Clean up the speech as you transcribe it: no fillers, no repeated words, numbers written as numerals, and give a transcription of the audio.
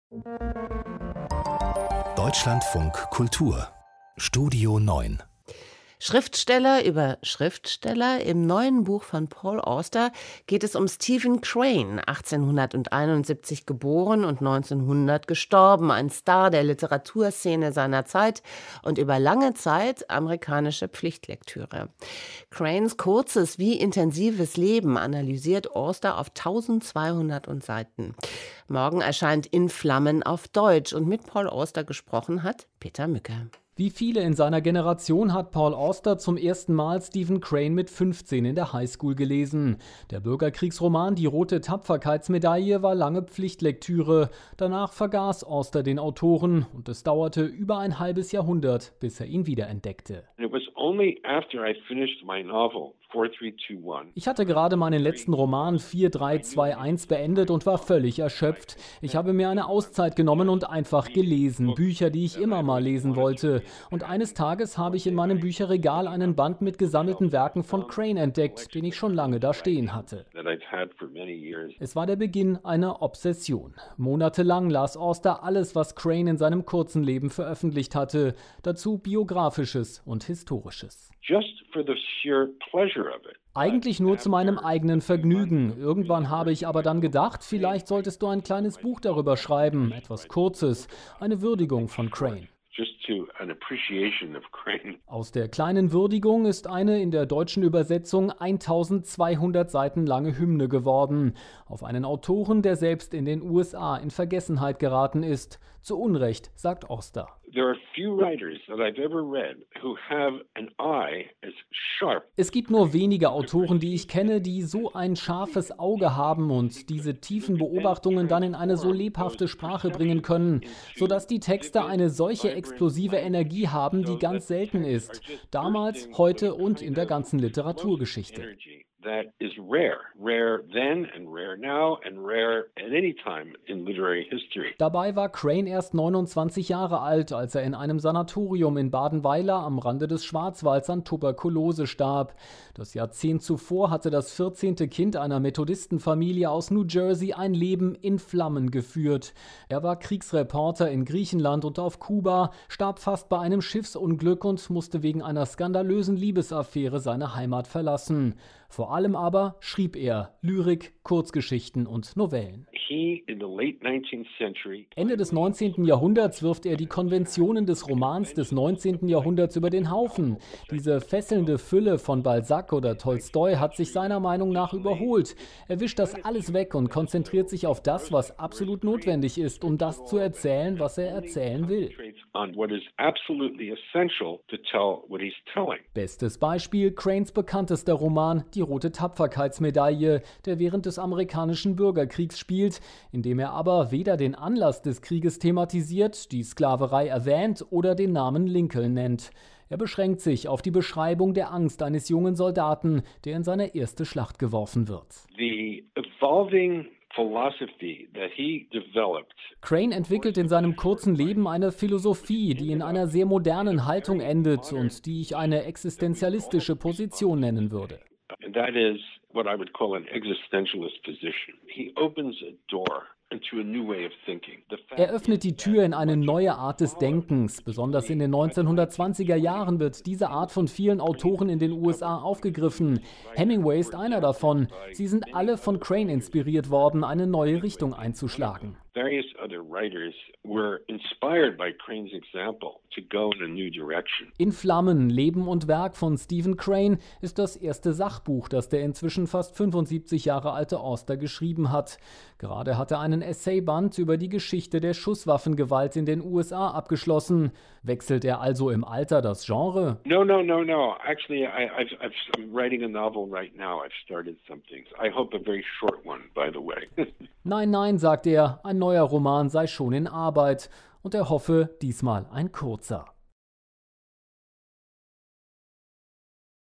Deutschlandfunk Kultur Studio 9 Schriftsteller über Schriftsteller. Im neuen Buch von Paul Auster geht es um Stephen Crane, 1871 geboren und 1900 gestorben, ein Star der Literaturszene seiner Zeit und über lange Zeit amerikanische Pflichtlektüre. Cranes kurzes wie intensives Leben analysiert Auster auf 1200 Seiten. Morgen erscheint In Flammen auf Deutsch und mit Paul Auster gesprochen hat Peter Mücke. Wie viele in seiner Generation hat Paul Auster zum ersten Mal Stephen Crane mit 15 in der Highschool gelesen. Der Bürgerkriegsroman Die rote Tapferkeitsmedaille war lange Pflichtlektüre. Danach vergaß Auster den Autoren und es dauerte über ein halbes Jahrhundert, bis er ihn wiederentdeckte. Ich hatte gerade meinen letzten Roman 4321 beendet und war völlig erschöpft. Ich habe mir eine Auszeit genommen und einfach gelesen, Bücher, die ich immer mal lesen wollte. Und eines Tages habe ich in meinem Bücherregal einen Band mit gesammelten Werken von Crane entdeckt, den ich schon lange da stehen hatte. Es war der Beginn einer Obsession. Monatelang las Auster alles, was Crane in seinem kurzen Leben veröffentlicht hatte, dazu Biografisches und Historisches. Eigentlich nur zu meinem eigenen Vergnügen. Irgendwann habe ich aber dann gedacht, vielleicht solltest du ein kleines Buch darüber schreiben, etwas Kurzes, eine Würdigung von Crane. Aus der kleinen Würdigung ist eine in der deutschen Übersetzung 1200 Seiten lange Hymne geworden, auf einen Autoren, der selbst in den USA in Vergessenheit geraten ist. Zu Unrecht, sagt Auster. Es gibt nur wenige Autoren, die ich kenne, die so ein scharfes Auge haben und diese tiefen Beobachtungen dann in eine so lebhafte Sprache bringen können, sodass die Texte eine solche explosive Energie haben, die ganz selten ist. Damals, heute und in der ganzen Literaturgeschichte. That is rare then and rare now and rare at any time in literary history. Dabei war Crane erst 29 Jahre alt, als er in einem Sanatorium in Badenweiler am Rande des Schwarzwalds an Tuberkulose starb. Das Jahrzehnt zuvor hatte das 14. Kind einer Methodistenfamilie aus New Jersey ein Leben in Flammen geführt. Er war Kriegsreporter in Griechenland und auf Kuba, starb fast bei einem Schiffsunglück und musste wegen einer skandalösen Liebesaffäre seine Heimat verlassen. Vor allem aber schrieb er Lyrik, Kurzgeschichten und Novellen. Ende des 19. Jahrhunderts wirft er die Konventionen des Romans des 19. Jahrhunderts über den Haufen. Diese fesselnde Fülle von Balzac oder Tolstoi hat sich seiner Meinung nach überholt. Er wischt das alles weg und konzentriert sich auf das, was absolut notwendig ist, um das zu erzählen, was er erzählen will. Bestes Beispiel, Cranes bekanntester Roman Die rote Tapferkeitsmedaille, der während des amerikanischen Bürgerkriegs spielt, in dem er aber weder den Anlass des Krieges thematisiert, die Sklaverei erwähnt oder den Namen Lincoln nennt. Er beschränkt sich auf die Beschreibung der Angst eines jungen Soldaten, der in seine erste Schlacht geworfen wird. Crane entwickelt in seinem kurzen Leben eine Philosophie, die in einer sehr modernen Haltung endet und die ich eine existenzialistische Position nennen würde. And that is what I would call an existentialist position. He opens a door into a new way of thinking. Er öffnet die Tür in eine neue Art des Denkens. Besonders in den 1920er Jahren wird diese Art von vielen Autoren in den USA aufgegriffen. Hemingway ist einer davon. Sie sind alle von Crane inspiriert worden, eine neue Richtung einzuschlagen. Various other writers were inspired by Crane's example to go in a new direction. In Flammen, Leben und Werk von Stephen Crane ist das erste Sachbuch, das der inzwischen fast 75 Jahre alte Auster geschrieben hat. Gerade hat er einen Essayband über die Geschichte der Schusswaffengewalt in den USA abgeschlossen. Wechselt er also im Alter das Genre? No. Actually, I'm writing a novel right now. I've started something. I hope a very short one, by the way. Nein, sagt er, ein neuer Roman sei schon in Arbeit und er hoffe, diesmal ein kurzer.